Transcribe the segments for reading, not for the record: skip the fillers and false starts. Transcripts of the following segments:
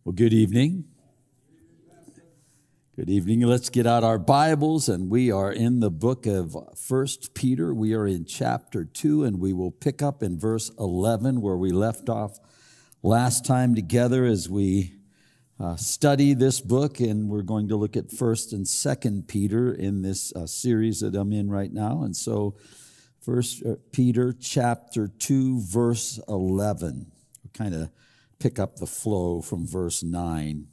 Well, good evening. Good evening. Let's get out our Bibles, and we are in the book of 1 Peter. We are in chapter 2, and we will pick up in verse 11 where we left off last time together as we study this book, and we're going to look at 1st and 2nd Peter in this series that I'm in right now. And so 1 Peter chapter 2, verse 11. We'll kind of pick up the flow from verse 9.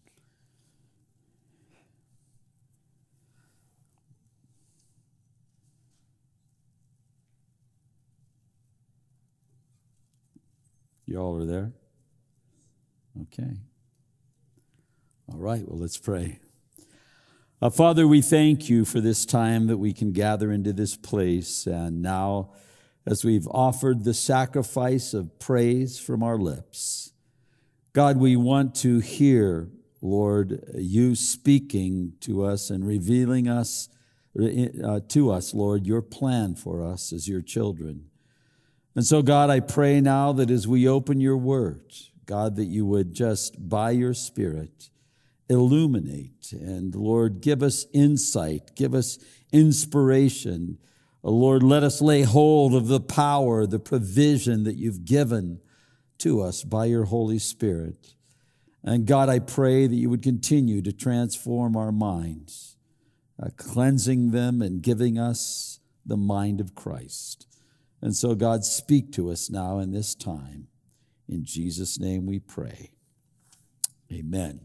You all are there? Okay. All right, well, let's pray. Father, we thank you for this time that we can gather into this place. And now, as we've offered the sacrifice of praise from our lips, God, we want to hear, Lord, you speaking to us and revealing to us, Lord, your plan for us as your children. And so, God, I pray now that as we open your word, God, that you would just, by your Spirit, illuminate and, Lord, give us insight, give us inspiration. Lord, let us lay hold of the power, the provision that you've given to us by your Holy Spirit. And God, I pray that you would continue to transform our minds, cleansing them and giving us the mind of Christ. And so, God, speak to us now in this time. In Jesus' name we pray. Amen.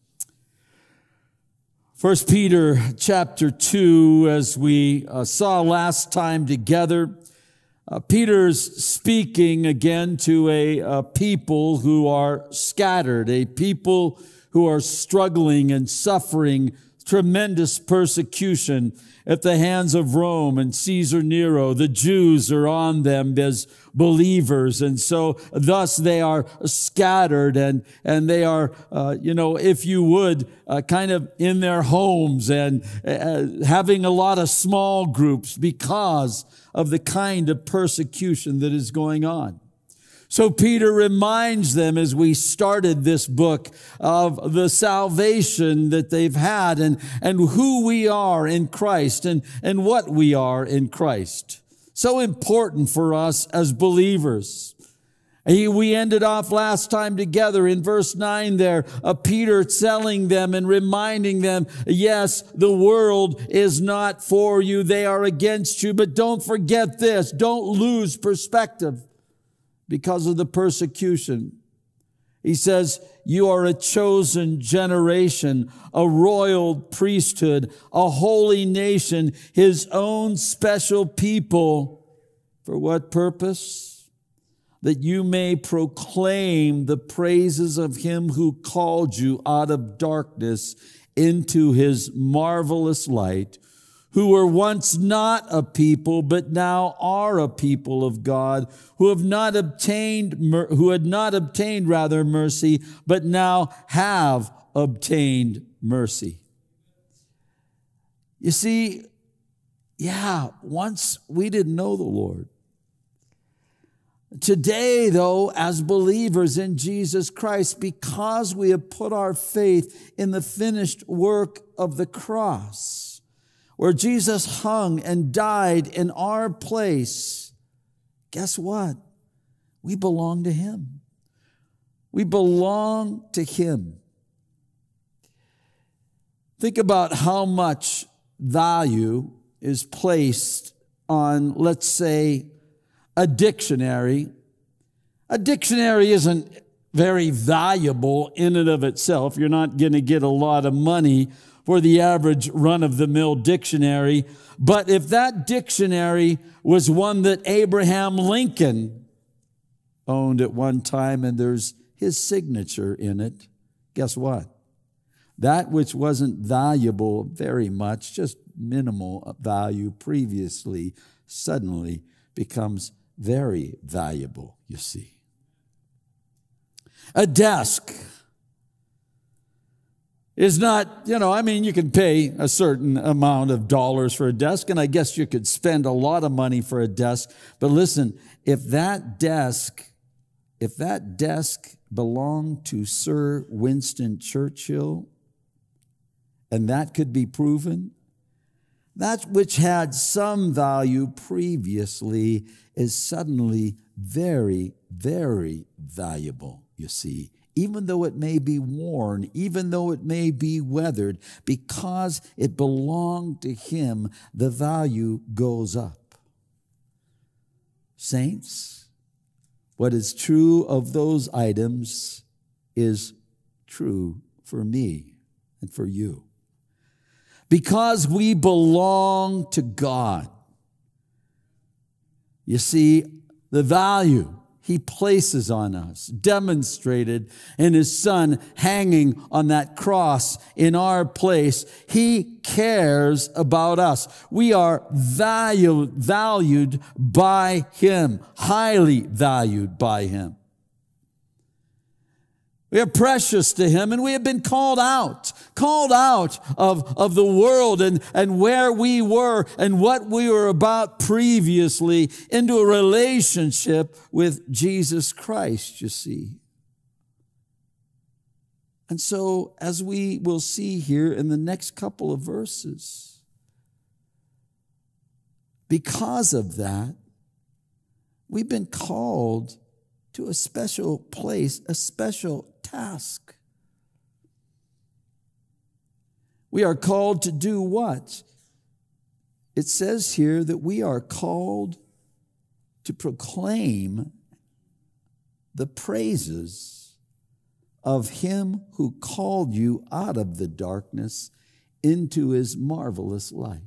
1 Peter chapter 2, as we saw last time together, Peter's speaking again to a people who are scattered, a people who are struggling and suffering tremendous persecution at the hands of Rome and Caesar Nero. The Jews are on them as believers, and so thus they are scattered and they are, if you would, kind of in their homes and having a lot of small groups because of the kind of persecution that is going on. So Peter reminds them as we started this book of the salvation that they've had and who we are in Christ and what we are in Christ. So important for us as believers. We ended off last time together in verse 9 there, Peter telling them and reminding them, yes, the world is not for you. They are against you. But don't forget this. Don't lose perspective because of the persecution. He says, you are a chosen generation, a royal priesthood, a holy nation, his own special people. For what purpose? That you may proclaim the praises of him who called you out of darkness into his marvelous light, who were once not a people, but now are a people of God, who had not obtained mercy, but now have obtained mercy. You see, once we didn't know the Lord. Today, though, as believers in Jesus Christ, because we have put our faith in the finished work of the cross, where Jesus hung and died in our place, guess what? We belong to him. We belong to him. Think about how much value is placed on, let's say, a dictionary. A dictionary isn't very valuable in and of itself. You're not going to get a lot of money for the average run-of-the-mill dictionary. But if that dictionary was one that Abraham Lincoln owned at one time and there's his signature in it, guess what? That which wasn't valuable very much, just minimal value previously, suddenly becomes very valuable, you see. A desk is not, you can pay a certain amount of dollars for a desk, and I guess you could spend a lot of money for a desk. But listen, if that desk belonged to Sir Winston Churchill, and that could be proven, that which had some value previously is suddenly very, very valuable, you see. Even though it may be worn, even though it may be weathered, because it belonged to him, the value goes up. Saints, what is true of those items is true for me and for you. Because we belong to God. You see, the value he places on us, demonstrated in his Son hanging on that cross in our place. He cares about us. We are valued by him, highly valued by him. We are precious to him, and we have been called out of the world and where we were and what we were about previously into a relationship with Jesus Christ, you see. And so, as we will see here in the next couple of verses, because of that, we've been called to a special place, a special task. We are called to do what? It says here that we are called to proclaim the praises of him who called you out of the darkness into his marvelous light.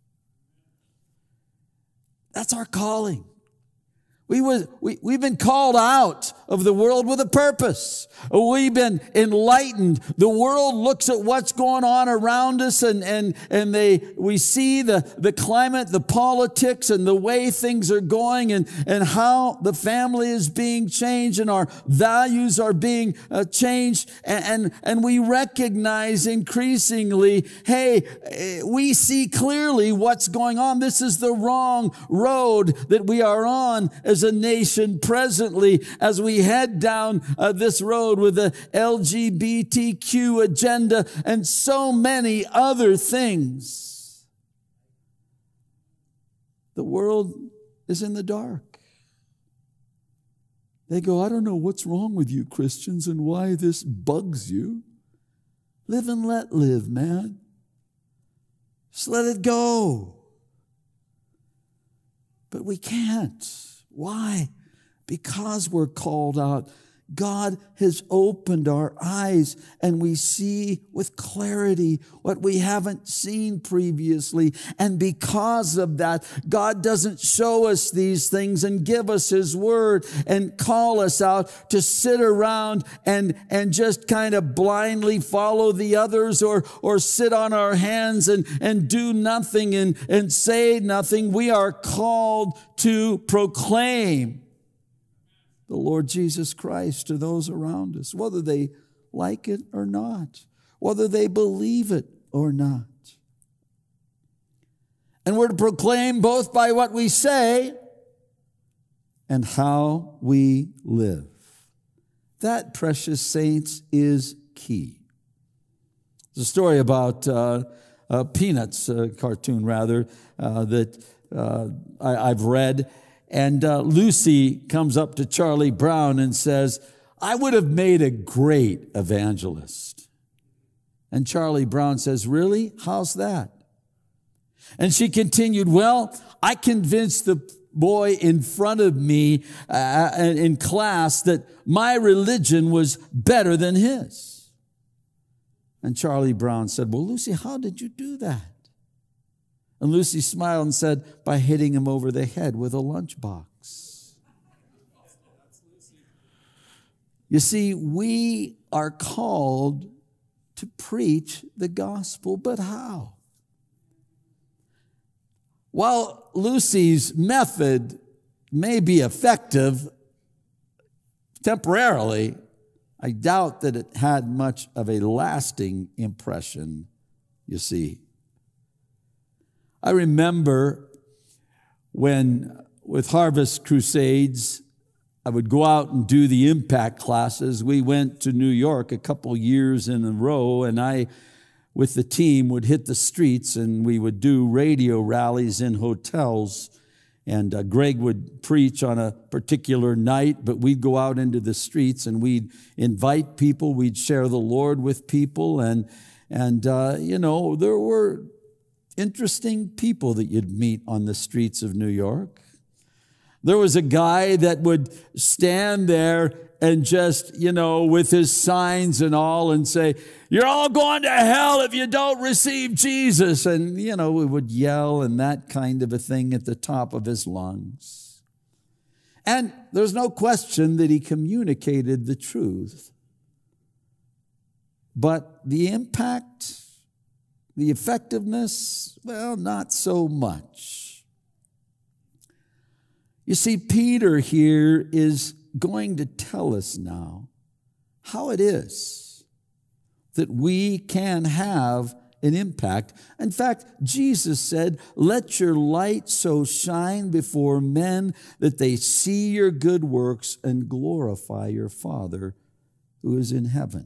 That's our calling. We've been called out of the world with a purpose. We've been enlightened. The world looks at what's going on around us and we see the climate, the politics, and the way things are going and how the family is being changed and our values are being changed. And we recognize increasingly, hey, we see clearly what's going on. This is the wrong road that we are on as a nation presently as we head down this road with the LGBTQ agenda and so many other things. The world is in the dark. They go, I don't know what's wrong with you Christians and why this bugs you. Live and let live, man. Just let it go. But we can't. Why? Because we're called out. God has opened our eyes and we see with clarity what we haven't seen previously. And because of that, God doesn't show us these things and give us his word and call us out to sit around and just kind of blindly follow the others or sit on our hands and do nothing and say nothing. We are called to proclaim the Lord Jesus Christ to those around us, whether they like it or not, whether they believe it or not. And we're to proclaim both by what we say and how we live. That, precious saints, is key. There's a story about Peanuts, a cartoon rather, that I've read. And Lucy comes up to Charlie Brown and says, I would have made a great evangelist. And Charlie Brown says, really? How's that? And she continued, well, I convinced the boy in front of me in class that my religion was better than his. And Charlie Brown said, well, Lucy, how did you do that? And Lucy smiled and said, by hitting him over the head with a lunchbox. You see, we are called to preach the gospel, but how? While Lucy's method may be effective temporarily, I doubt that it had much of a lasting impression, you see. I remember when, with Harvest Crusades, I would go out and do the impact classes. We went to New York a couple years in a row, and I, with the team, would hit the streets, and we would do radio rallies in hotels. And Greg would preach on a particular night, but we'd go out into the streets and we'd invite people. We'd share the Lord with people. And there were interesting people that you'd meet on the streets of New York. There was a guy that would stand there and just, with his signs and all and say, "You're all going to hell if you don't receive Jesus." And, we would yell and that kind of a thing at the top of his lungs. And there's no question that he communicated the truth. But the impact, the effectiveness, well, not so much. You see, Peter here is going to tell us now how it is that we can have an impact. In fact, Jesus said, "Let your light so shine before men that they see your good works and glorify your Father who is in heaven."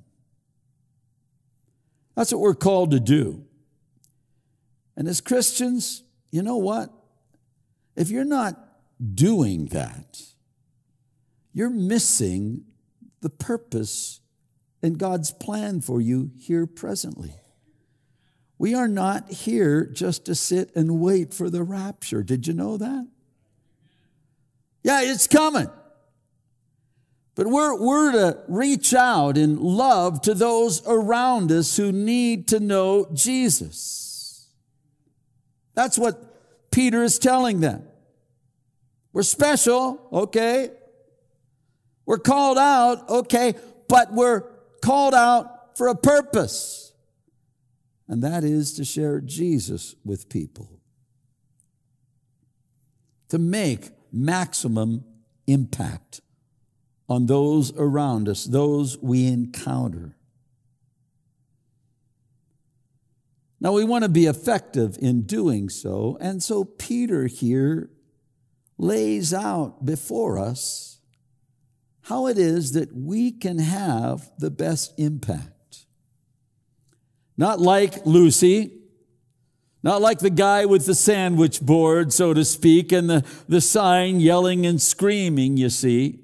That's what we're called to do. And as Christians, you know what? If you're not doing that, you're missing the purpose and God's plan for you here presently. We are not here just to sit and wait for the rapture. Did you know that? Yeah, it's coming. But we're to reach out in love to those around us who need to know Jesus. That's what Peter is telling them. We're special, okay. We're called out, okay, but we're called out for a purpose. And that is to share Jesus with people. To make maximum impact on those around us, those we encounter. Now, we want to be effective in doing so, and so Peter here lays out before us how it is that we can have the best impact. Not like Lucy, not like the guy with the sandwich board, so to speak, and the sign yelling and screaming, you see.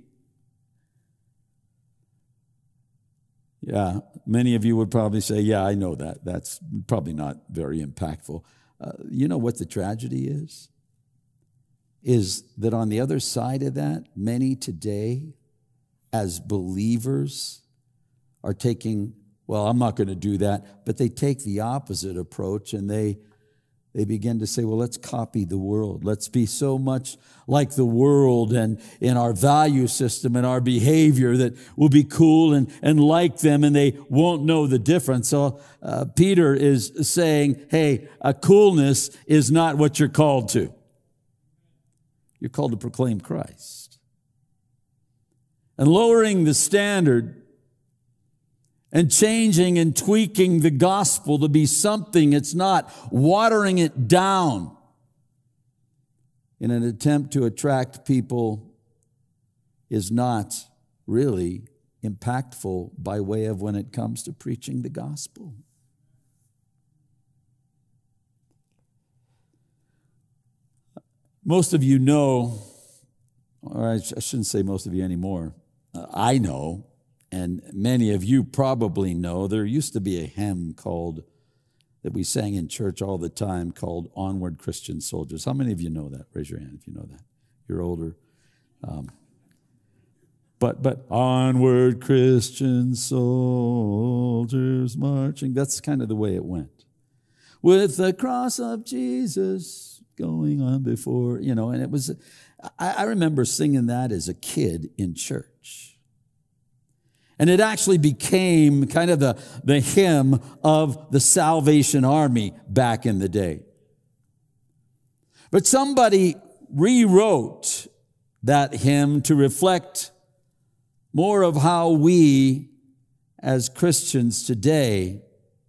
Yeah, many of you would probably say, "Yeah, I know that. That's probably not very impactful." You know what the tragedy is? Is that on the other side of that, many today, as believers, are taking, well, I'm not going to do that, but they take the opposite approach and they begin to say, well, let's copy the world. Let's be so much like the world and in our value system and our behavior that we'll be cool and like them, and they won't know the difference. So Peter is saying, hey, coolness is not what you're called to. You're called to proclaim Christ. And lowering the standard and changing and tweaking the gospel to be something it's not, watering it down in an attempt to attract people is not really impactful by way of when it comes to preaching the gospel. Most of you know, or I shouldn't say most of you anymore, I know, and many of you probably know, there used to be a hymn that we sang in church all the time called "Onward Christian Soldiers." How many of you know that? Raise your hand if you know that. You're older. But onward Christian soldiers marching, that's kind of the way it went. With the cross of Jesus going on before, and it was, I remember singing that as a kid in church. And it actually became kind of the hymn of the Salvation Army back in the day. But somebody rewrote that hymn to reflect more of how we as Christians today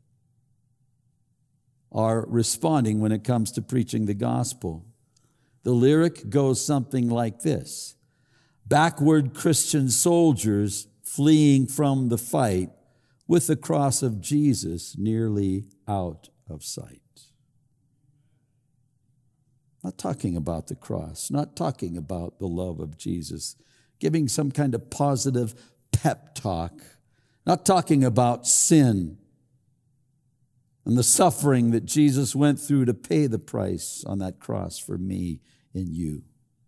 are responding when it comes to preaching the gospel. The lyric goes something like this: backward Christian soldiers fleeing from the fight with the cross of Jesus nearly out of sight. Not talking about the cross, not talking about the love of Jesus, giving some kind of positive pep talk, not talking about sin and the suffering that Jesus went through to pay the price on that cross for me and you.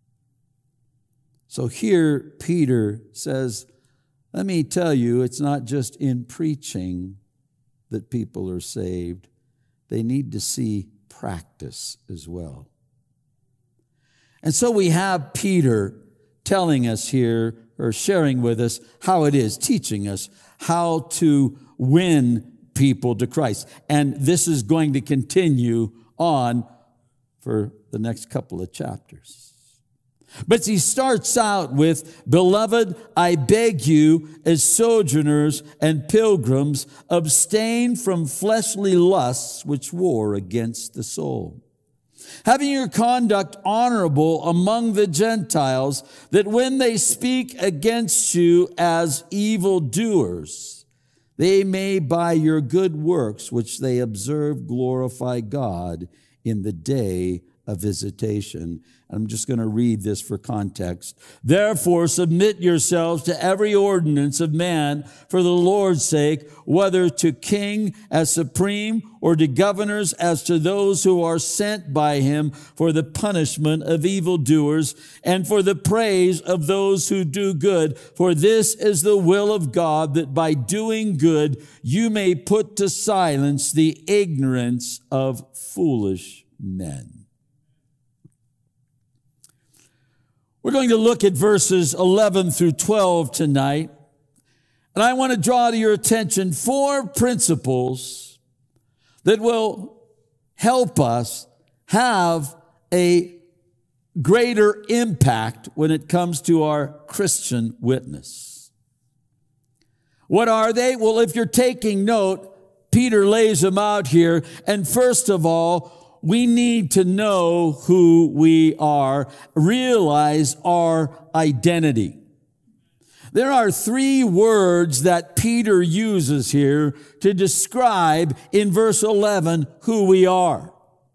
So here Peter says, let me tell you, it's not just in preaching that people are saved. They need to see practice as well. And so we have Peter telling us here, or sharing with us how it is, teaching us how to win people to Christ. And this is going to continue on for the next couple of chapters. But he starts out with, "Beloved, I beg you, as sojourners and pilgrims, abstain from fleshly lusts which war against the soul, having your conduct honorable among the Gentiles, that when they speak against you as evildoers, they may by your good works which they observe glorify God in the day of visitation." I'm just going to read this for context. "Therefore, submit yourselves to every ordinance of man for the Lord's sake, whether to king as supreme or to governors as to those who are sent by him for the punishment of evildoers and for the praise of those who do good. For this is the will of God, that by doing good you may put to silence the ignorance of foolish men." We're going to look at verses 11 through 12 tonight. And I want to draw to your attention 4 principles that will help us have a greater impact when it comes to our Christian witness. What are they? Well, if you're taking note, Peter lays them out here. And first of all, we need to know who we are, realize our identity. There are 3 words that Peter uses here to describe in verse 11 who we are.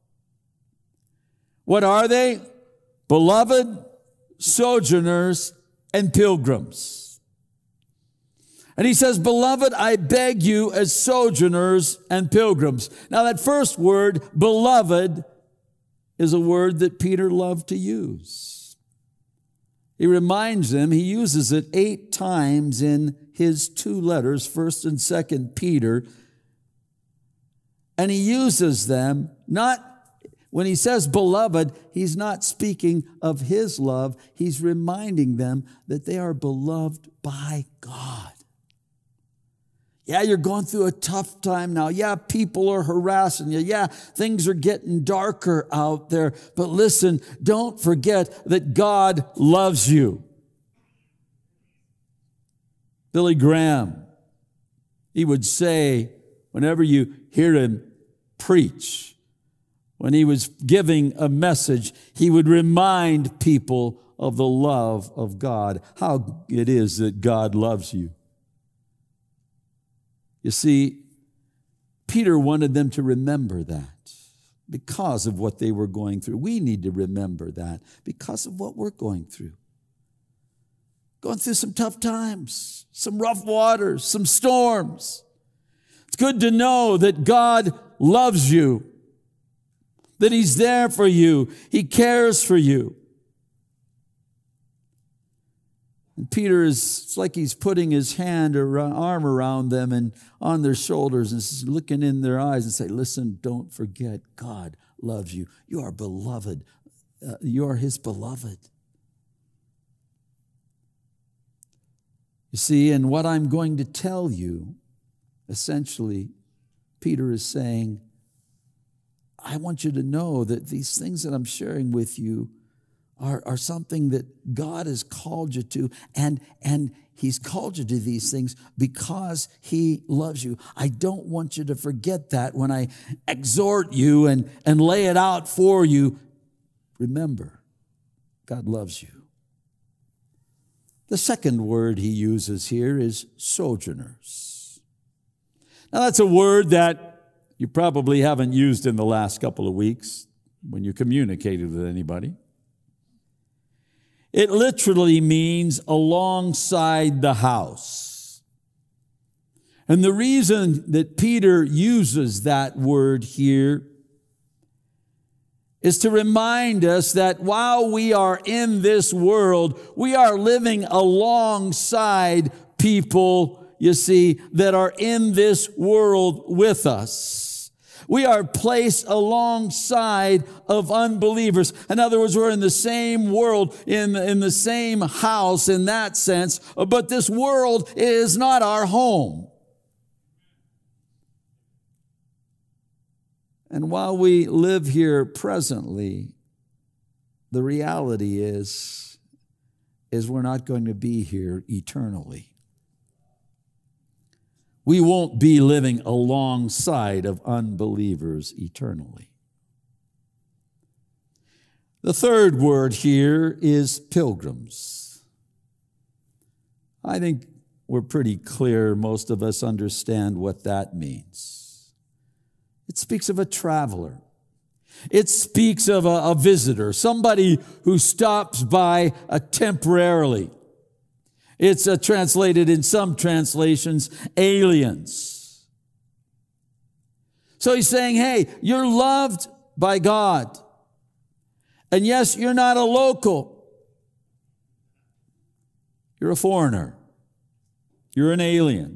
What are they? Beloved, sojourners, and pilgrims. And he says, "Beloved, I beg you as sojourners and pilgrims." Now that first word, beloved, is a word that Peter loved to use. He reminds them, he uses it 8 times in his 2 letters, 1st and 2nd Peter. And he uses them, not, when he says beloved, he's not speaking of his love. He's reminding them that they are beloved by God. Yeah, you're going through a tough time now. Yeah, people are harassing you. Yeah, things are getting darker out there. But listen, don't forget that God loves you. Billy Graham, he would say, whenever you hear him preach, when he was giving a message, he would remind people of the love of God, how it is that God loves you. You see, Peter wanted them to remember that because of what they were going through. We need to remember that because of what we're going through. Going through some tough times, some rough waters, some storms. It's good to know that God loves you, that He's there for you, He cares for you. And Peter it's like he's putting his hand or arm around them and on their shoulders and looking in their eyes and say, listen, don't forget, God loves you. You are beloved. You are His beloved. You see, and what I'm going to tell you, essentially, Peter is saying, I want you to know that these things that I'm sharing with you are something that God has called you to, and He's called you to these things because He loves you. I don't want you to forget that when I exhort you and lay it out for you. Remember, God loves you. The second word he uses here is sojourners. Now that's a word that you probably haven't used in the last couple of weeks when you communicated with anybody. It literally means alongside the house. And the reason that Peter uses that word here is to remind us that while we are in this world, we are living alongside people, you see, that are in this world with us. We are placed alongside of unbelievers. In other words, we're in the same world, in the same house in that sense, but this world is not our home. And while we live here presently, the reality is we're not going to be here eternally. We won't be living alongside of unbelievers eternally. The third word here is pilgrims. I think we're pretty clear, most of us understand what that means. It speaks of a traveler. It speaks of a visitor, somebody who stops by temporarily. It's translated in some translations, aliens. So he's saying, hey, you're loved by God. And yes, you're not a local. You're a foreigner. You're an alien.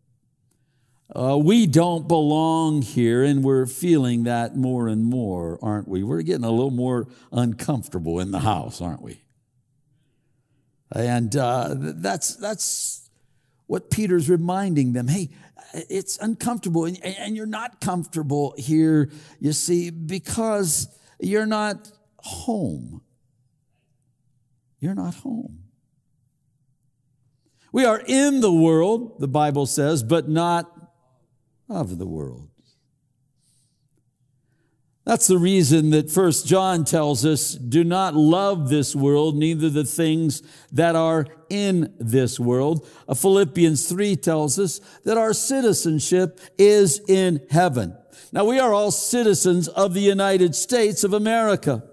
We don't belong here, and we're feeling that more and more, aren't we? We're getting a little more uncomfortable in the house, aren't we? And that's what Peter's reminding them. Hey, it's uncomfortable, and you're not comfortable here, you see, because you're not home. You're not home. We are in the world, the Bible says, but not of the world. That's the reason that 1 John tells us, do not love this world, neither the things that are in this world. Philippians 3 tells us that our citizenship is in heaven. Now, we are all citizens of the United States of America,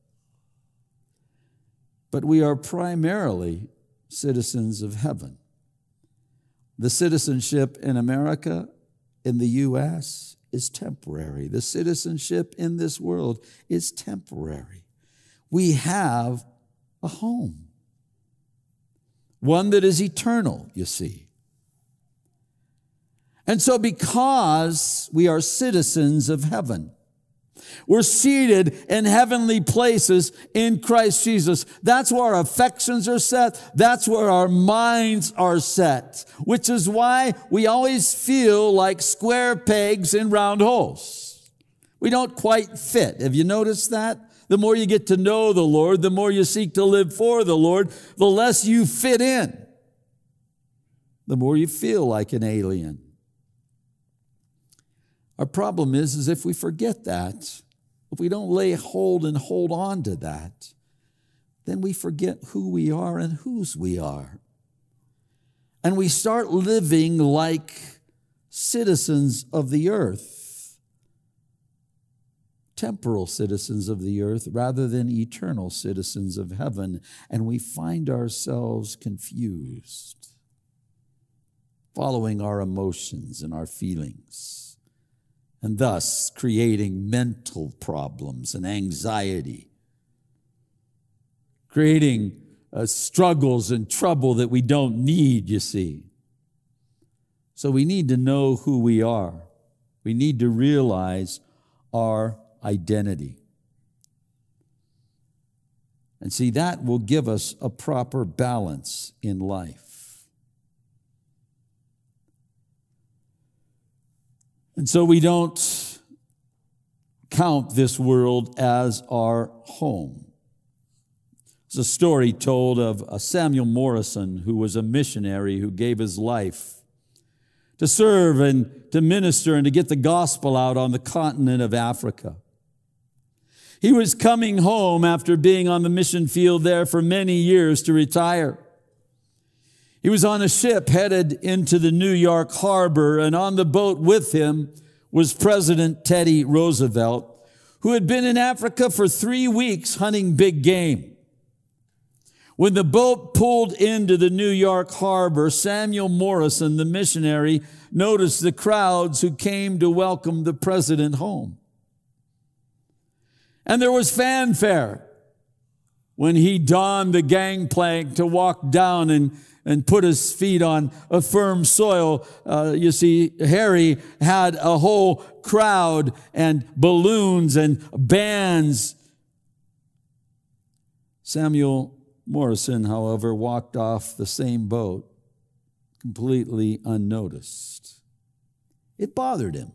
but we are primarily citizens of heaven. The citizenship in America, in the U.S., is temporary. The citizenship in this world is temporary. We have a home, one that is eternal, you see. And so because we are citizens of heaven, we're seated in heavenly places in Christ Jesus. That's where our affections are set. That's where our minds are set, which is why we always feel like square pegs in round holes. We don't quite fit. Have you noticed that? The more you get to know the Lord, the more you seek to live for the Lord, the less you fit in, the more you feel like an alien. Our problem is if we forget that, if we don't lay hold and hold on to that, then we forget who we are and whose we are. And we start living like citizens of the earth, temporal citizens of the earth rather than eternal citizens of heaven. And we find ourselves confused, following our emotions and our feelings, and thus creating mental problems and anxiety, creating struggles and trouble that we don't need, you see. So we need to know who we are. We need to realize our identity. And see, that will give us a proper balance in life. And so we don't count this world as our home. There's a story told of Samuel Morrison, who was a missionary who gave his life to serve and to minister and to get the gospel out on the continent of Africa. He was coming home after being on the mission field there for many years to retire. He was on a ship headed into the New York harbor, and on the boat with him was President Teddy Roosevelt, who had been in Africa for 3 weeks hunting big game. When the boat pulled into the New York harbor, Samuel Morrison, the missionary, noticed the crowds who came to welcome the president home. And there was fanfare when he donned the gangplank to walk down and put his feet on a firm soil. You see, Harry had a whole crowd and balloons and bands. Samuel Morrison, however, walked off the same boat completely unnoticed. It bothered him.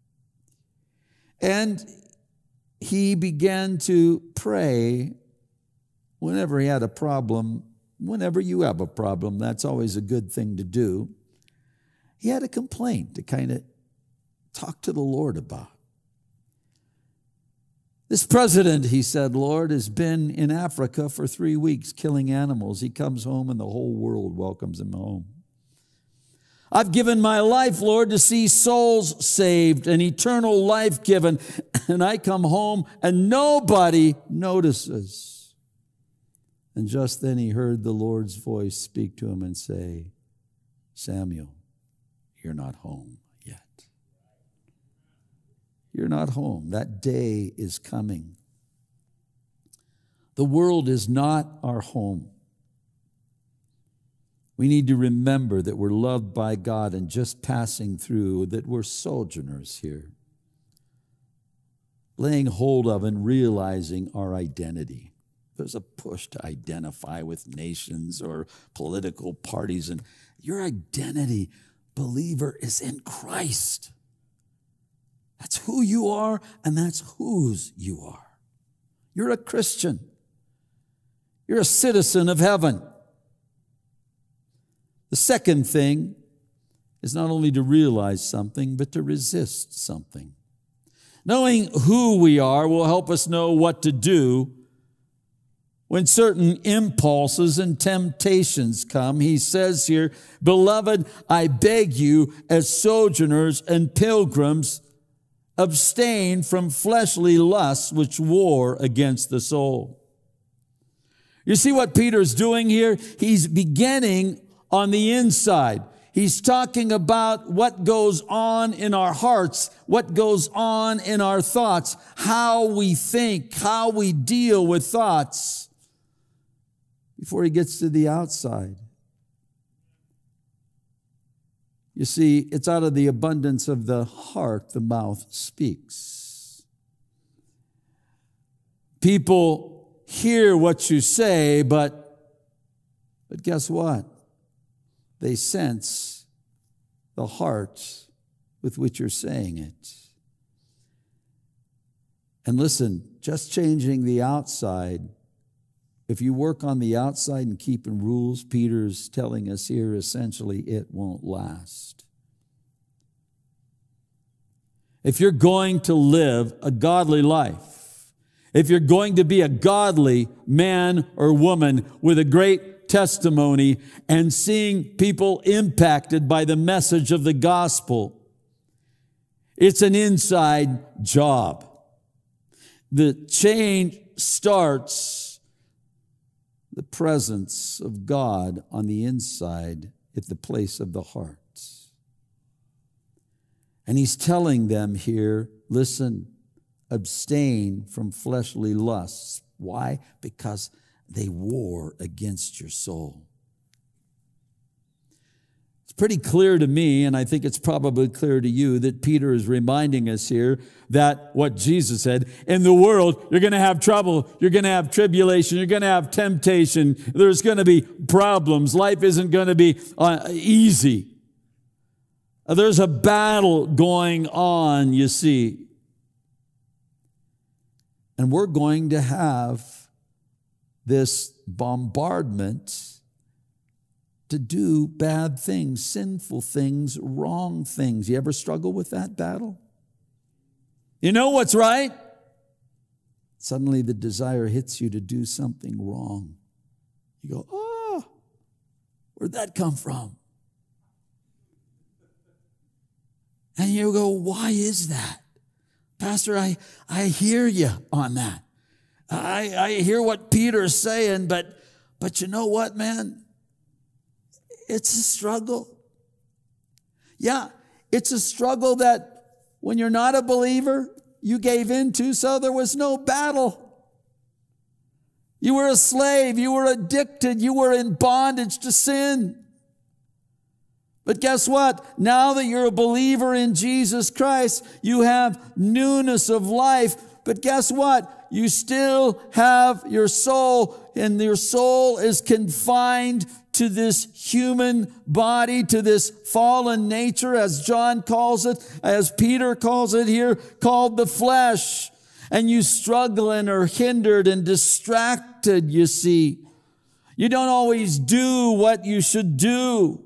And he began to pray whenever he had a problem. Whenever you have a problem, that's always a good thing to do. He had a complaint to kind of talk to the Lord about. This president, he said, Lord, has been in Africa for 3 weeks killing animals. He comes home and the whole world welcomes him home. I've given my life, Lord, to see souls saved and eternal life given. And I come home and nobody notices. And just then he heard the Lord's voice speak to him and say, Samuel, you're not home yet. You're not home. That day is coming. The world is not our home. We need to remember that we're loved by God and just passing through, that we're sojourners here, laying hold of and realizing our identity. There's a push to identify with nations or political parties, and your identity, believer, is in Christ. That's who you are, and that's whose you are. You're a Christian. You're a citizen of heaven. The second thing is not only to realize something, but to resist something. Knowing who we are will help us know what to do when certain impulses and temptations come. He says here, Beloved, I beg you, as sojourners and pilgrims, abstain from fleshly lusts which war against the soul. You see what Peter's doing here? He's beginning on the inside. He's talking about what goes on in our hearts, what goes on in our thoughts, how we think, how we deal with thoughts, before he gets to the outside. You see, it's out of the abundance of the heart the mouth speaks. People hear what you say, but guess what? They sense the heart with which you're saying it. And listen, just changing the outside, if you work on the outside and keeping rules, Peter's telling us here, essentially, it won't last. If you're going to live a godly life, if you're going to be a godly man or woman with a great testimony and seeing people impacted by the message of the gospel, it's an inside job. The change starts the presence of God on the inside at the place of the heart. And he's telling them here, listen, abstain from fleshly lusts. Why? Because they war against your soul. It's pretty clear to me, and I think it's probably clear to you, that Peter is reminding us here that what Jesus said, in the world, you're going to have trouble, you're going to have tribulation, you're going to have temptation, there's going to be problems. Life isn't going to be easy. There's a battle going on, you see. And we're going to have this bombardment to do bad things, sinful things, wrong things. You ever struggle with that battle? You know what's right? Suddenly the desire hits you to do something wrong. You go, Where'd that come from? And you go, why is that? Pastor, I hear you on that. I hear what Peter's saying, but you know what, man? It's a struggle. Yeah, it's a struggle that when you're not a believer, you gave into, so there was no battle. You were a slave, you were addicted, you were in bondage to sin. But guess what? Now that you're a believer in Jesus Christ, you have newness of life. But guess what? You still have your soul, and your soul is confined to this human body, to this fallen nature, as John calls it, as Peter calls it here, called the flesh. And you struggle and are hindered and distracted, you see. You don't always do what you should do.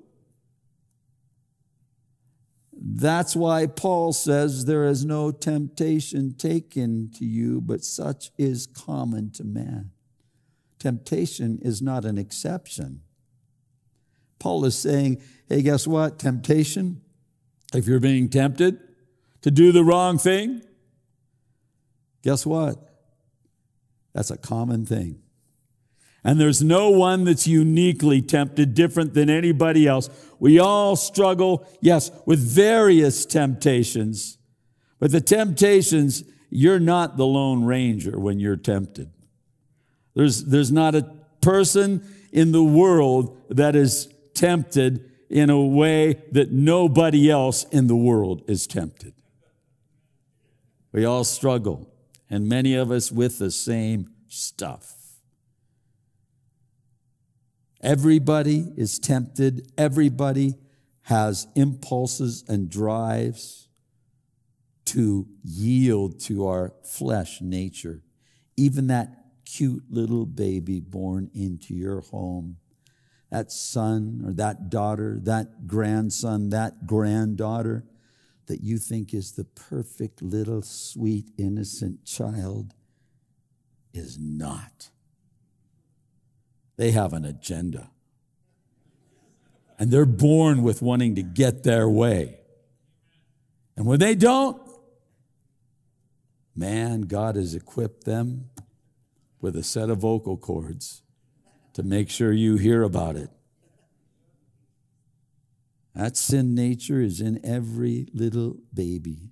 That's why Paul says there is no temptation taken to you, but such is common to man. Temptation is not an exception. Paul is saying, hey, guess what? Temptation, if you're being tempted to do the wrong thing, guess what? That's a common thing. And there's no one that's uniquely tempted different than anybody else. We all struggle, yes, with various temptations. But the temptations, you're not the Lone Ranger when you're tempted. There's not a person in the world that is tempted in a way that nobody else in the world is tempted. We all struggle, and many of us with the same stuff. Everybody is tempted. Everybody has impulses and drives to yield to our flesh nature. Even that cute little baby born into your home, that son or that daughter, that grandson, that granddaughter that you think is the perfect little sweet innocent child is not. They have an agenda. And they're born with wanting to get their way. And when they don't, man, God has equipped them with a set of vocal cords to make sure you hear about it. That sin nature is in every little baby.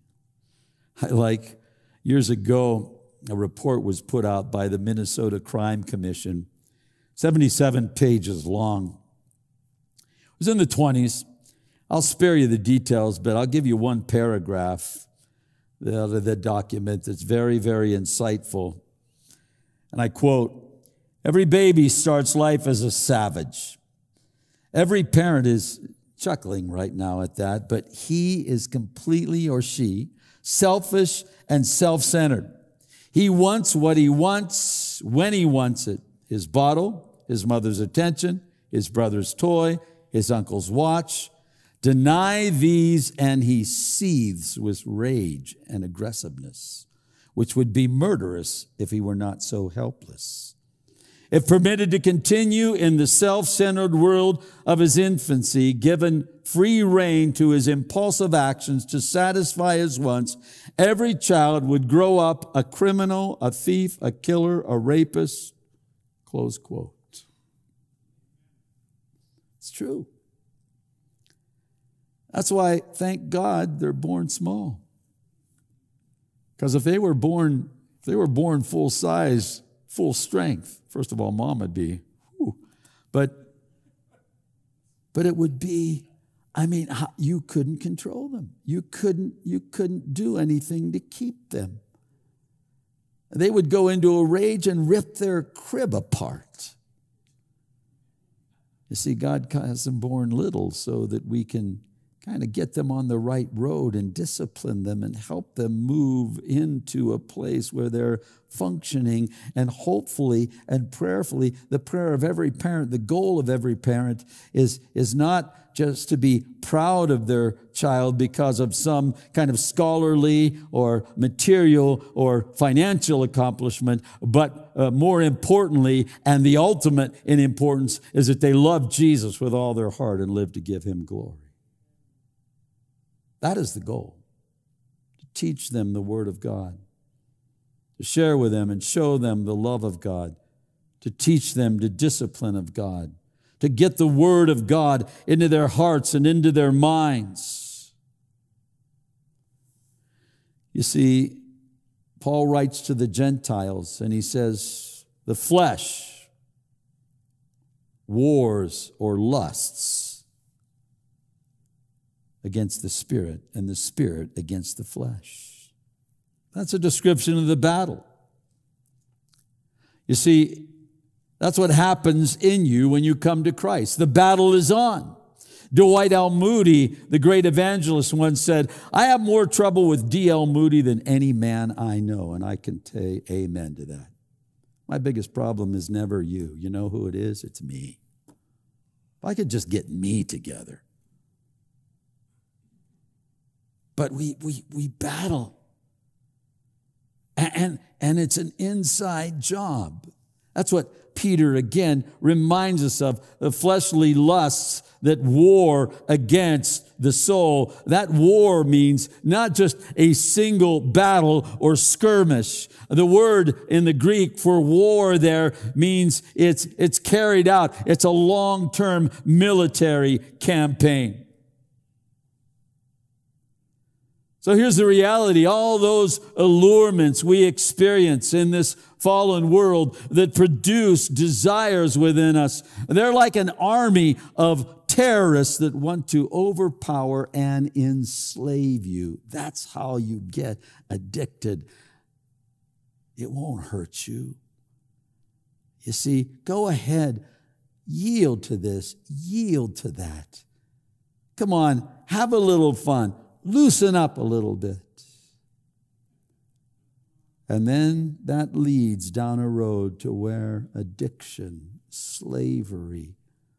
Years ago, a report was put out by the Minnesota Crime Commission, 77 pages long. It was in the 20s. I'll spare you the details, but I'll give you one paragraph out of the document that's very, very insightful. And I quote, "Every baby starts life as a savage. Every parent is chuckling right now at that, but he is completely, or she, selfish and self-centered. He wants what he wants when he wants it. His bottle, his mother's attention, his brother's toy, his uncle's watch. Deny these and he seethes with rage and aggressiveness, which would be murderous if he were not so helpless. If permitted to continue in the self-centered world of his infancy, given free rein to his impulsive actions to satisfy his wants, every child would grow up a criminal, a thief, a killer, a rapist." Close quote. It's true. That's why, thank God, they're born small. Because if they were born full size, full strength, first of all, mom would be, whew. But it would be, you couldn't control them. You couldn't do anything to keep them. They would go into a rage and rip their crib apart. You see, God has them born little so that we can kind of get them on the right road and discipline them and help them move into a place where they're functioning, and hopefully and prayerfully, the prayer of every parent, the goal of every parent is not just to be proud of their child because of some kind of scholarly or material or financial accomplishment, but more importantly, and the ultimate in importance, is that they love Jesus with all their heart and live to give him glory. That is the goal, to teach them the Word of God, to share with them and show them the love of God, to teach them the discipline of God, to get the Word of God into their hearts and into their minds. You see, Paul writes to the Gentiles and he says, the flesh wars or lusts against the Spirit, and the Spirit against the flesh. That's a description of the battle. You see, that's what happens in you when you come to Christ. The battle is on. Dwight L. Moody, the great evangelist, once said, I have more trouble with D.L. Moody than any man I know, and I can say amen to that. My biggest problem is never you. You know who it is? It's me. If I could just get me together. But we battle. And it's an inside job. That's what Peter again reminds us of, the fleshly lusts that war against the soul. That war means not just a single battle or skirmish. The word in the Greek for war there means it's carried out. It's a long-term military campaign. So here's the reality. All those allurements we experience in this fallen world that produce desires within us, they're like an army of terrorists that want to overpower and enslave you. That's how you get addicted. It won't hurt you. You see, go ahead, yield to this, yield to that. Come on, have a little fun. Loosen up a little bit. And then that leads down a road to where addiction, slavery,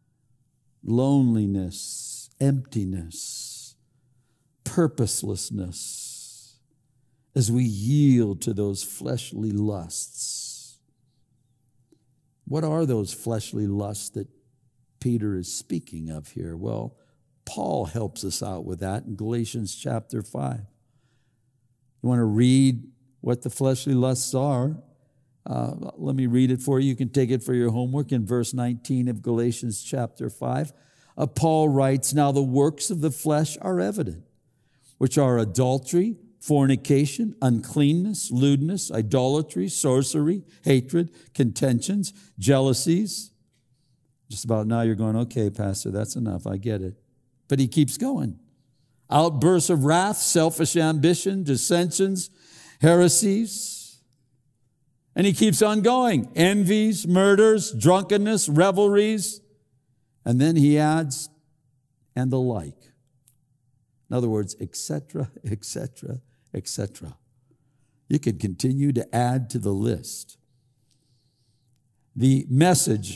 loneliness, emptiness, purposelessness, as we yield to those fleshly lusts. What are those fleshly lusts that Peter is speaking of here? Well, Paul helps us out with that in Galatians chapter 5. You want to read what the fleshly lusts are? Let me read it for you. You can take it for your homework in verse 19 of Galatians chapter 5. Paul writes, now the works of the flesh are evident, which are adultery, fornication, uncleanness, lewdness, idolatry, sorcery, hatred, contentions, jealousies. Just about now you're going, okay, Pastor, that's enough. I get it. But he keeps going. Outbursts of wrath, selfish ambition, dissensions, heresies. And he keeps on going. Envies, murders, drunkenness, revelries. And then he adds, and the like. In other words, etc., etc., etc. You could continue to add to the list. The Message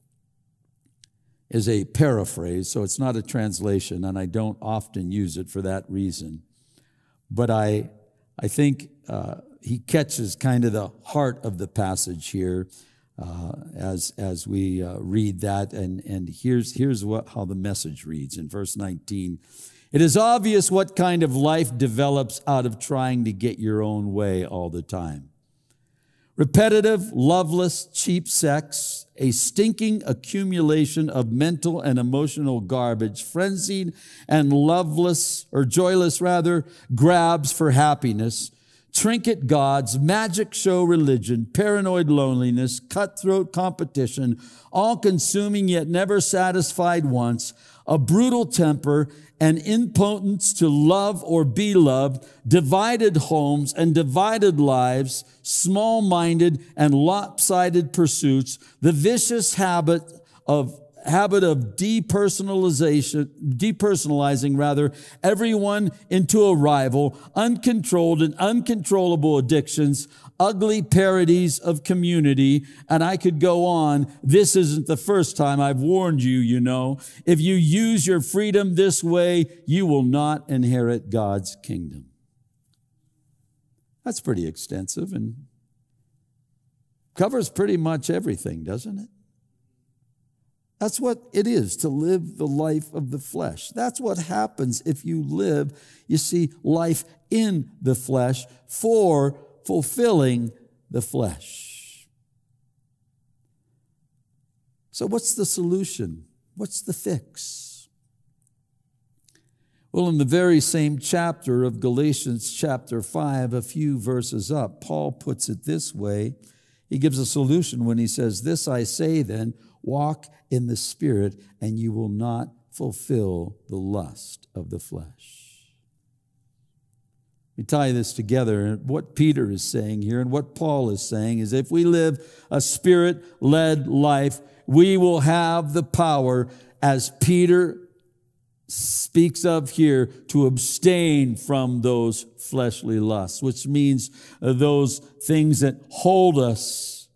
is a paraphrase, so it's not a translation, and I don't often use it for that reason. But I think he catches kind of the heart of the passage here as we read that, and here's how the Message reads in verse 19. It is obvious what kind of life develops out of trying to get your own way all the time. Repetitive, loveless, cheap sex, a stinking accumulation of mental and emotional garbage, frenzied and joyless grabs for happiness, trinket gods, magic show religion, paranoid loneliness, cutthroat competition, all-consuming yet never satisfied wants, a brutal temper, an impotence to love or be loved, divided homes and divided lives, small-minded and lopsided pursuits, the vicious habit of habit of depersonalizing everyone into a rival, uncontrolled and uncontrollable addictions, ugly parodies of community, and I could go on. This isn't the first time I've warned you, you know. If you use your freedom this way, you will not inherit God's kingdom. That's pretty extensive and covers pretty much everything, doesn't it? That's what it is to live the life of the flesh. That's what happens if you live, you see, life in the flesh for fulfilling the flesh. So what's the solution? What's the fix? Well, in the very same chapter of Galatians chapter 5, a few verses up, Paul puts it this way. He gives a solution when he says, "This I say then, walk in the Spirit, and you will not fulfill the lust of the flesh." We tie this together, and what Peter is saying here and what Paul is saying is if we live a Spirit-led life, we will have the power, as Peter speaks of here, to abstain from those fleshly lusts, which means those things that hold us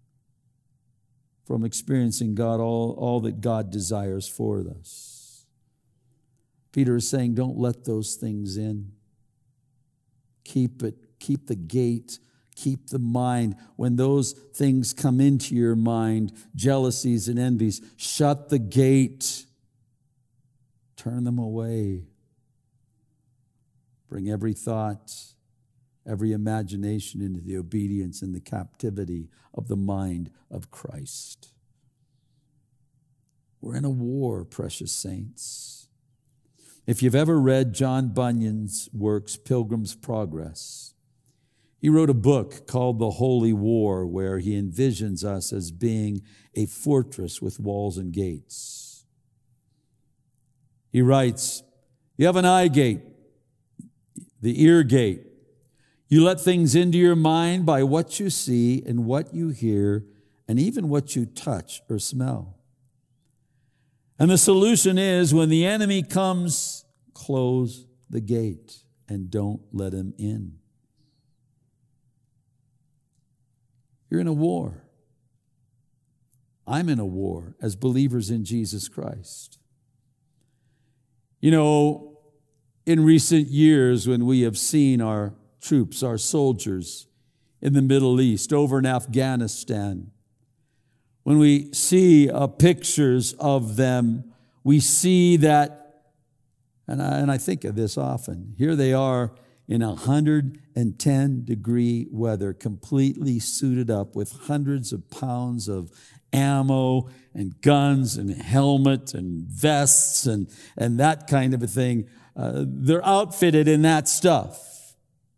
from experiencing God, all that God desires for us. Peter is saying, don't let those things in. Keep it, keep the gate, keep the mind. When those things come into your mind, jealousies and envies, shut the gate. Turn them away. Bring every thought, every imagination into the obedience and the captivity of the mind of Christ. We're in a war, precious saints. If you've ever read John Bunyan's works, Pilgrim's Progress, he wrote a book called The Holy War, where he envisions us as being a fortress with walls and gates. He writes, you have an eye gate, the ear gate. You let things into your mind by what you see and what you hear and even what you touch or smell. And the solution is when the enemy comes, close the gate and don't let him in. You're in a war. I'm in a war as believers in Jesus Christ. You know, in recent years when we have seen our troops, our soldiers in the Middle East, over in Afghanistan, when we see pictures of them, we see that, and I think of this often, here they are in 110-degree weather, completely suited up with hundreds of pounds of ammo and guns and helmet and vests and that kind of a thing. They're outfitted in that stuff.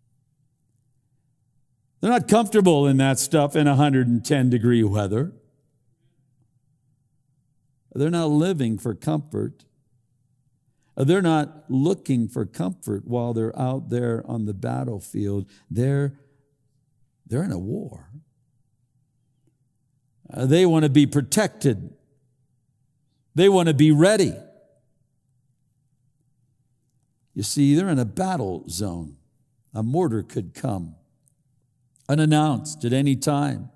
They're not comfortable in that stuff in 110-degree weather. They're not living for comfort. They're not looking for comfort while they're out there on the battlefield. They're in a war. They want to be protected. They want to be ready. You see, they're in a battle zone. A mortar could come unannounced at any time.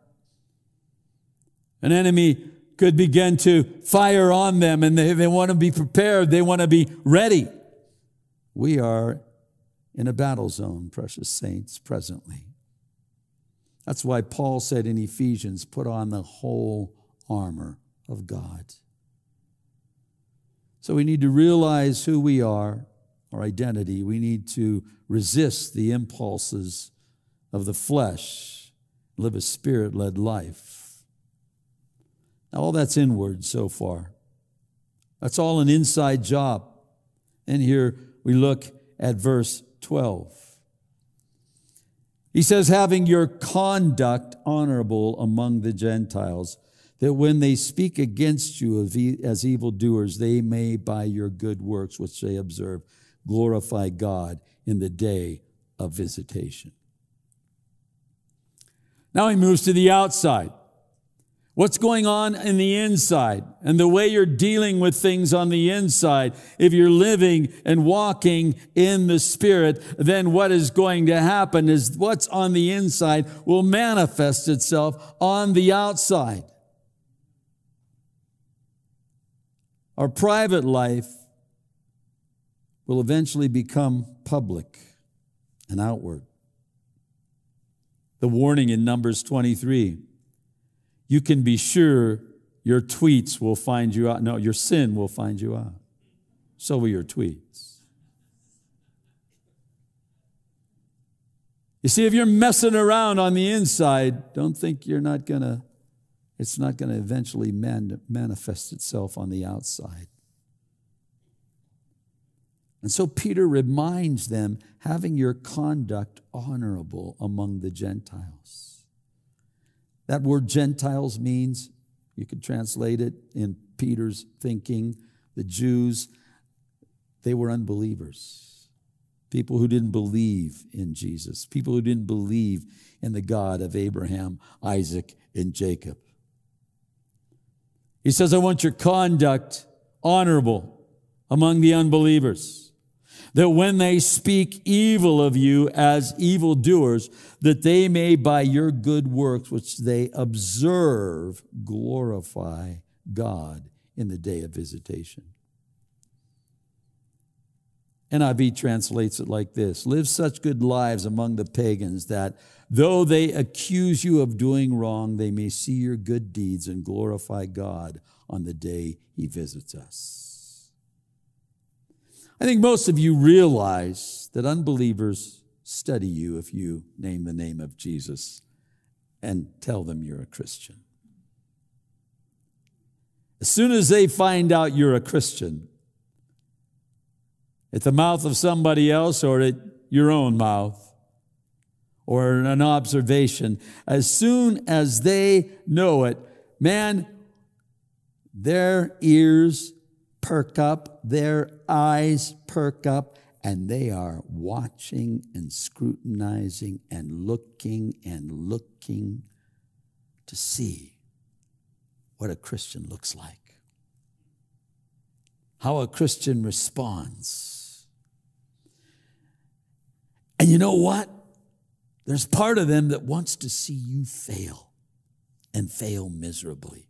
An enemy could begin to fire on them, and they want to be prepared. They want to be ready. We are in a battle zone, precious saints, presently. That's why Paul said in Ephesians, put on the whole armor of God. So we need to realize who we are, our identity. We need to resist the impulses of the flesh, live a Spirit-led life. Now, all that's inward so far. That's all an inside job. And here we look at verse 12. He says, having your conduct honorable among the Gentiles, that when they speak against you as evildoers, they may by your good works, which they observe, glorify God in the day of visitation. Now he moves to the outside. What's going on in the inside and the way you're dealing with things on the inside. If you're living and walking in the Spirit, then what is going to happen is what's on the inside will manifest itself on the outside. Our private life will eventually become public and outward. The warning in Numbers 23, you can be sure your tweets will find you out. No, your sin will find you out. So will your tweets. You see, if you're messing around on the inside, don't think it's not going to eventually manifest itself on the outside. And so Peter reminds them, having your conduct honorable among the Gentiles. That word Gentiles means, you could translate it in Peter's thinking, the Jews, they were unbelievers. People who didn't believe in Jesus. People who didn't believe in the God of Abraham, Isaac, and Jacob. He says, I want your conduct honorable among the unbelievers, that when they speak evil of you as evildoers, that they may by your good works, which they observe, glorify God in the day of visitation. NIV translates it like this: live such good lives among the pagans that though they accuse you of doing wrong, they may see your good deeds and glorify God on the day he visits us. I think most of you realize that unbelievers study you if you name the name of Jesus and tell them you're a Christian. As soon as they find out you're a Christian, at the mouth of somebody else or at your own mouth or an observation, as soon as they know it, man, their ears perk up, their eyes perk up, and they are watching and scrutinizing and looking to see what a Christian looks like, how a Christian responds. And you know what? There's part of them that wants to see you fail and fail miserably.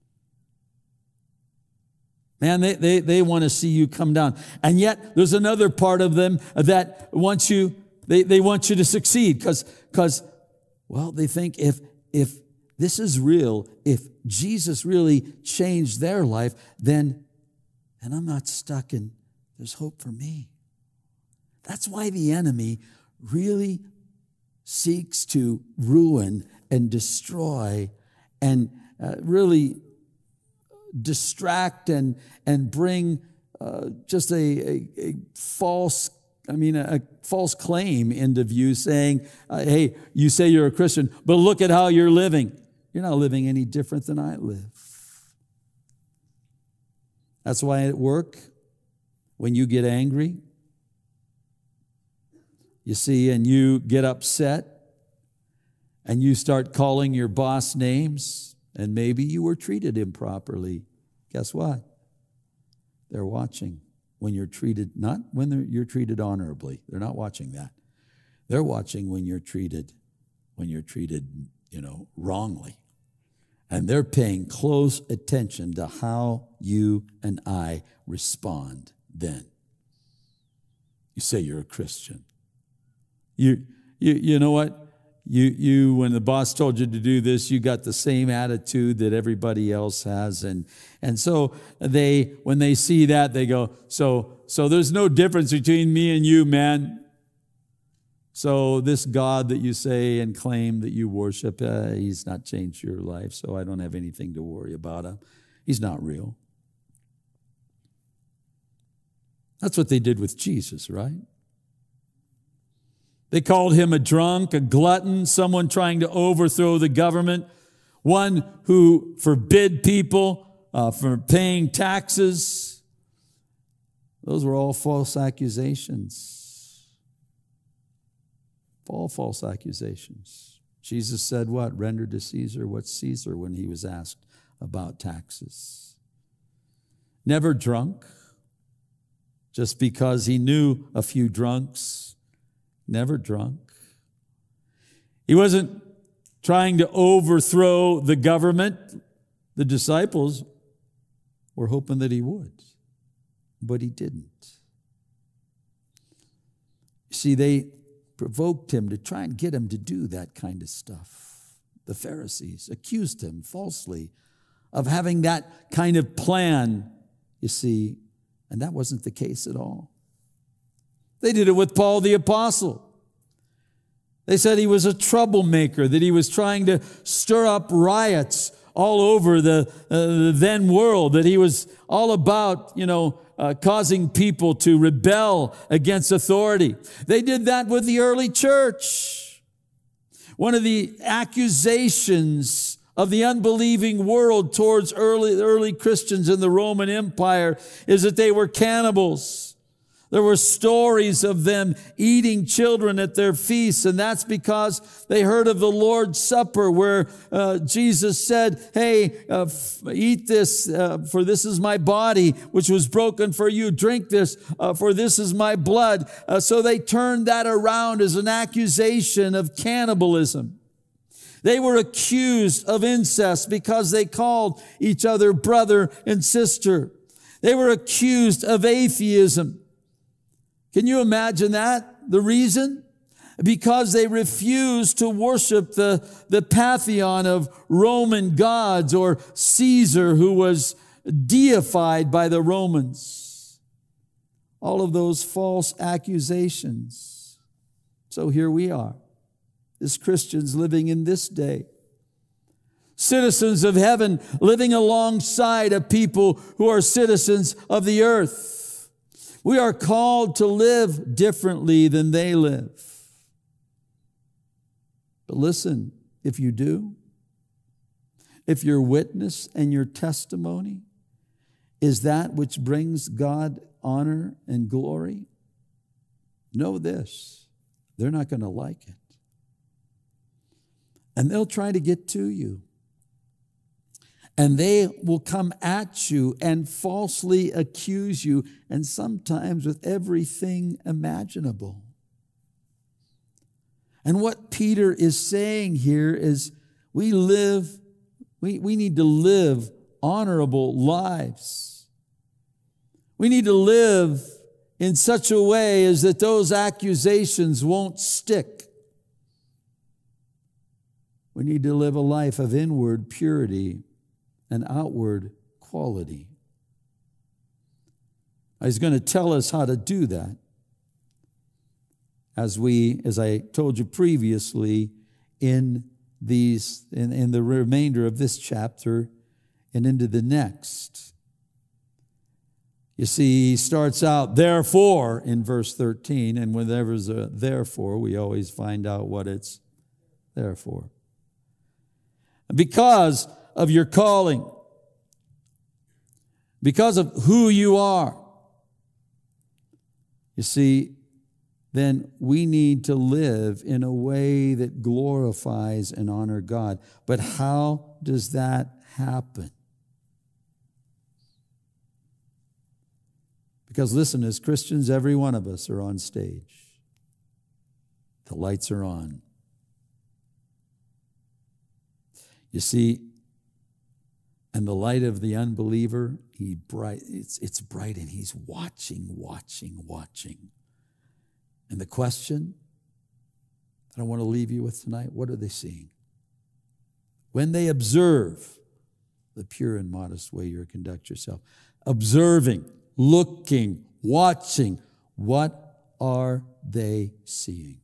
Man, they want to see you come down. And yet there's another part of them that wants you, they want you to succeed because, well, they think if this is real, if Jesus really changed their life, then I'm not stuck and there's hope for me. That's why the enemy really seeks to ruin and destroy and really distract and bring just a false claim into view, saying, hey, you say you're a Christian, but look at how you're living. You're not living any different than I live. That's why at work, when you get angry, you see, and you get upset, and you start calling your boss names, and maybe you were treated improperly. Guess what? They're watching when you're treated, not when you're treated honorably. They're not watching that. They're watching when you're treated, wrongly. And they're paying close attention to how you and I respond then. You say you're a Christian. You know what? You when the boss told you to do this, you got the same attitude that everybody else has, and so when they see that, they go, so there's no difference between me and you, man. So this God that you say and claim that you worship, he's not changed your life, so I don't have anything to worry about him. He's not real. That's what they did with Jesus, right? They called him a drunk, a glutton, someone trying to overthrow the government, one who forbid people from paying taxes. Those were all false accusations. All false accusations. Jesus said what? Render to Caesar what's Caesar when he was asked about taxes. Never drunk, just because he knew a few drunks. Never drunk. He wasn't trying to overthrow the government. The disciples were hoping that he would, but he didn't. See, they provoked him to try and get him to do that kind of stuff. The Pharisees accused him falsely of having that kind of plan, you see, and that wasn't the case at all. They did it with Paul the Apostle. They said he was a troublemaker, that he was trying to stir up riots all over the then world, that he was all about, causing people to rebel against authority. They did that with the early church. One of the accusations of the unbelieving world towards early Christians in the Roman Empire is that they were cannibals. There were stories of them eating children at their feasts, and that's because they heard of the Lord's Supper where Jesus said, hey, eat this, for this is my body, which was broken for you. Drink this, for this is my blood. So they turned that around as an accusation of cannibalism. They were accused of incest because they called each other brother and sister. They were accused of atheism. Can you imagine that? The reason? Because they refused to worship the pantheon of Roman gods or Caesar, who was deified by the Romans. All of those false accusations. So here we are, as Christians living in this day. Citizens of heaven living alongside a people who are citizens of the earth. We are called to live differently than they live. But listen, if you do, if your witness and your testimony is that which brings God honor and glory, know this, they're not going to like it. And they'll try to get to you. And they will come at you and falsely accuse you, and sometimes with everything imaginable. And what Peter is saying here is we need to live honorable lives. We need to live in such a way as that those accusations won't stick. We need to live a life of inward purity and outward quality. He's going to tell us how to do that as I told you previously, in the remainder of this chapter and into the next. You see, he starts out, therefore, in verse 13, and whenever there's a therefore, we always find out what it's there for. Because of your calling, because of who you are. You see, then we need to live in a way that glorifies and honors God. But how does that happen? Because listen, as Christians, every one of us are on stage. The lights are on. You see, and the light of the unbeliever, it's bright, and he's watching. And the question that I want to leave you with tonight, what are they seeing? When they observe the pure and modest way you conduct yourself, observing, looking, watching, what are they seeing?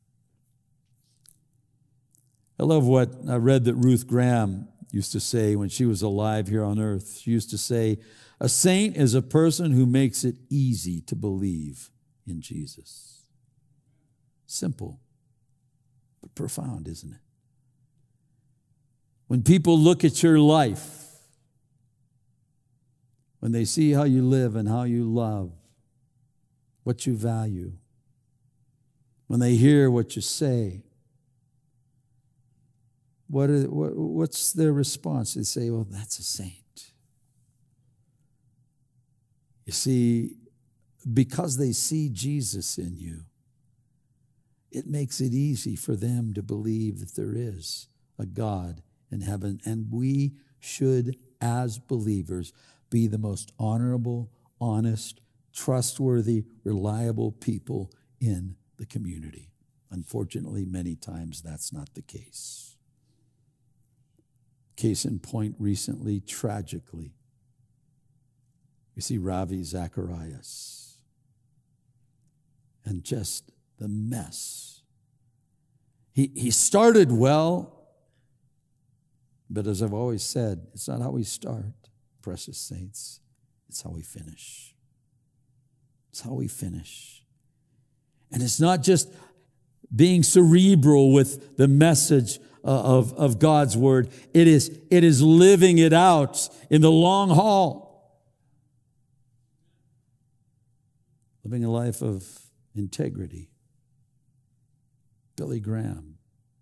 I love what I read that Ruth Graham used to say when she was alive here on earth. She used to say, a saint is a person who makes it easy to believe in Jesus. Simple, but profound, isn't it? When people look at your life, when they see how you live and how you love, what you value, when they hear what you say, what's their response? They say, well, that's a saint. You see, because they see Jesus in you, it makes it easy for them to believe that there is a God in heaven. And we should, as believers, be the most honorable, honest, trustworthy, reliable people in the community. Unfortunately, many times that's not the case. Case in point recently, tragically, we see Ravi Zacharias and just the mess. He started well, but as I've always said, it's not how we start, precious saints. It's how we finish. It's how we finish. And it's not just being cerebral with the message of God's word. It is living it out in the long haul. Living a life of integrity. Billy Graham,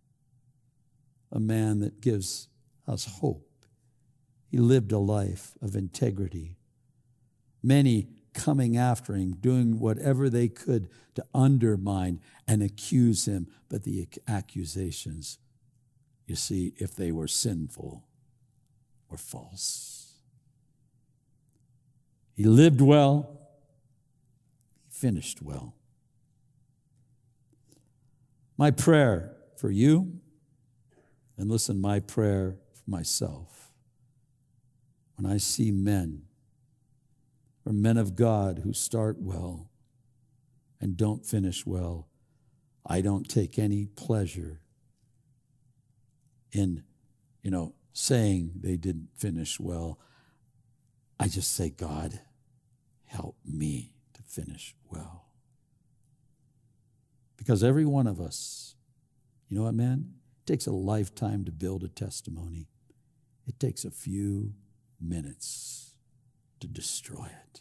a man that gives us hope. He lived a life of integrity. Many coming after him, doing whatever they could to undermine and accuse him. But the accusations, you see, if they were sinful, were false. He lived well. He finished well. My prayer for you, and listen, my prayer for myself, when I see men or men of God who start well and don't finish well, I don't take any pleasure in, saying they didn't finish well. I just say, God, help me to finish well. Because every one of us, you know what, man? It takes a lifetime to build a testimony. It takes a few minutes to destroy it.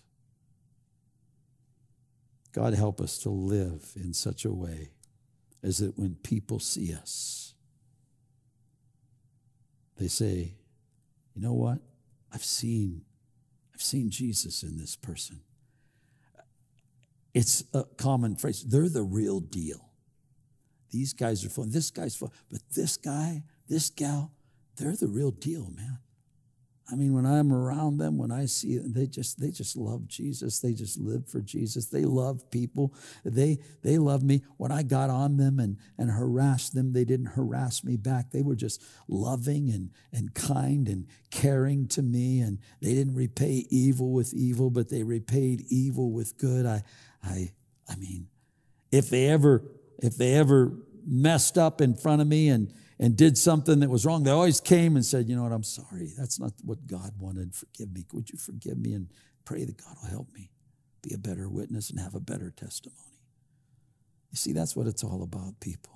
God help us to live in such a way as that when people see us, they say, you know what? I've seen Jesus in this person. It's a common phrase. They're the real deal. These guys are fun. This guy's fun. But this guy, this gal, they're the real deal, man. I mean, when I'm around them, when I see them, they just love Jesus. They just live for Jesus. They love people. They love me. When I got on them and harassed them, they didn't harass me back. They were just loving and kind and caring to me. And they didn't repay evil with evil, but they repaid evil with good. I mean, if they ever messed up in front of me and did something that was wrong, they always came and said, you know what, I'm sorry. That's not what God wanted. Forgive me. Would you forgive me and pray that God will help me be a better witness and have a better testimony? You see, that's what it's all about, people.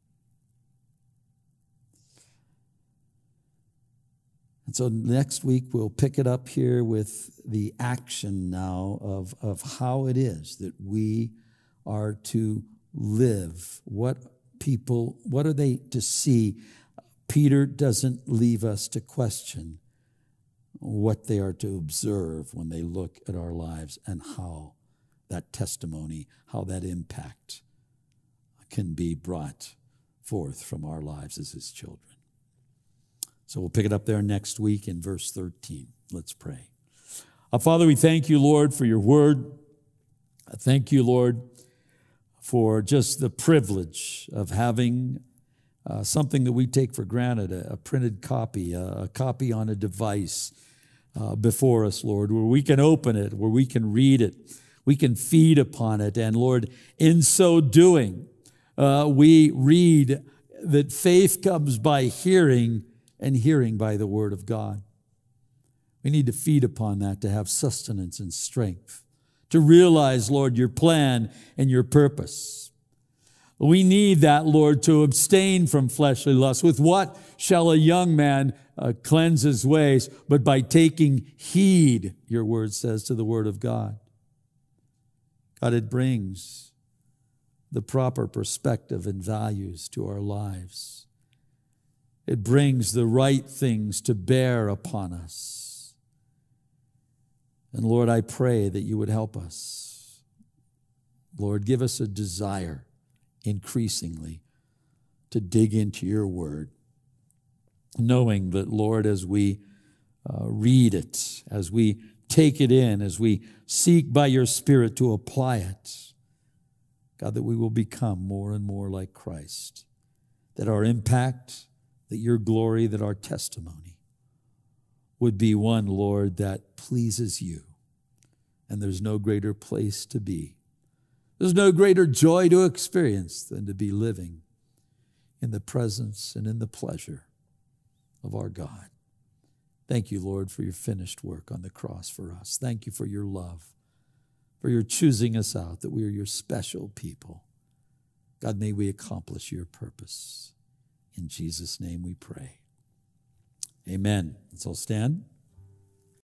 And so next week, we'll pick it up here with the action now of how it is that we are to live. What are they to see? Peter doesn't leave us to question what they are to observe when they look at our lives and how that testimony, how that impact can be brought forth from our lives as his children. So we'll pick it up there next week in verse 13. Let's pray. Father, we thank you, Lord, for your word. I thank you, Lord, for just the privilege of having something that we take for granted, a printed copy, a copy on a device before us, Lord, where we can open it, where we can read it, we can feed upon it. And Lord, in so doing, we read that faith comes by hearing and hearing by the word of God. We need to feed upon that to have sustenance and strength, to realize, Lord, your plan and your purpose. We need that, Lord, to abstain from fleshly lust. With what shall a young man cleanse his ways? But by taking heed, your word says, to the word of God. God, it brings the proper perspective and values to our lives. It brings the right things to bear upon us. And Lord, I pray that you would help us. Lord, give us a desire increasingly to dig into your word, knowing that, Lord, as we read it, as we take it in, as we seek by your Spirit to apply it, God, that we will become more and more like Christ, that our impact, that your glory, that our testimony would be one, Lord, that pleases you. And there's no greater place to be. There's no greater joy to experience than to be living in the presence and in the pleasure of our God. Thank you, Lord, for your finished work on the cross for us. Thank you for your love, for your choosing us out, that we are your special people. God, may we accomplish your purpose. In Jesus' name we pray. Amen. Let's all stand.